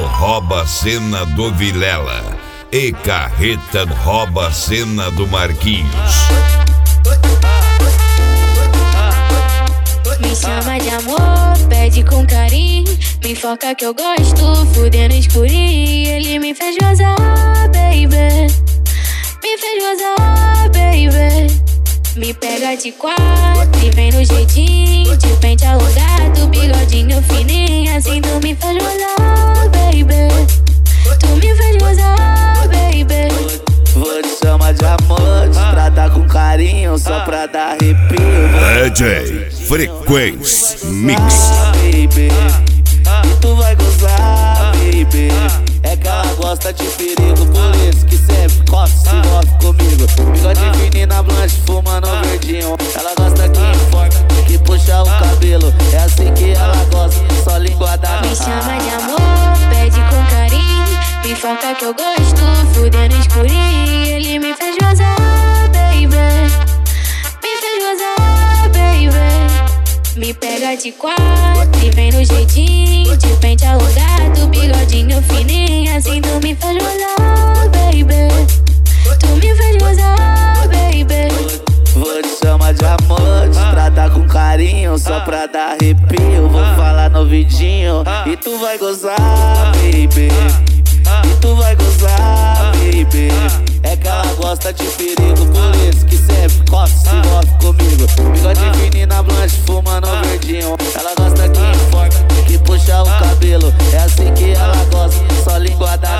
rouba a cena do Vilela e Carreta rouba a cena do Marquinhos. Me chama de amor, pede com carinho, me enfoca que eu gosto, fudendo escurinho. Ele me fez gozar, baby, me fez gozar, baby. Me pega de quatro e vem no jeitinho, de pente alongado, bigodinho fininho. Assim tu me fez gozar, baby, tu me fez gozar, baby. Vou te chamar de amor, te tratar com carinho, só pra dar arrepio. DJ Frequência Mix. Baby, e tu vai gozar, baby. É que ela gosta de perigo, por isso que sempre coça, se envolve comigo. Bigode fininho na blanche, fumando verdinho. Ela gosta que enforca, que puxa o cabelo. É assim que ela gosta, só linguada. Me chama de amor, pede com carinho, me enfoca que eu gosto, fudendo escurinho. Ele me fez gozar, baby, me fez gozar, baby. Me pega de quatro e vem no jeitinho, de pente alongado, bigodinho fininho. Assim tu me fez gozar, baby, tu me fez gozar, baby. Vou te chamar de amor, te tratar com carinho, só pra dar arrepio. Vou falar no vidinho e tu vai gozar, baby, e tu vai gozar, baby. É que ela gosta de perigo, por isso que sempre coça, se envolve comigo. Bigode fininho na blanche, fumando verdinho. Ela gosta que enforca, que puxa o cabelo. É assim que ela gosta, só linguada.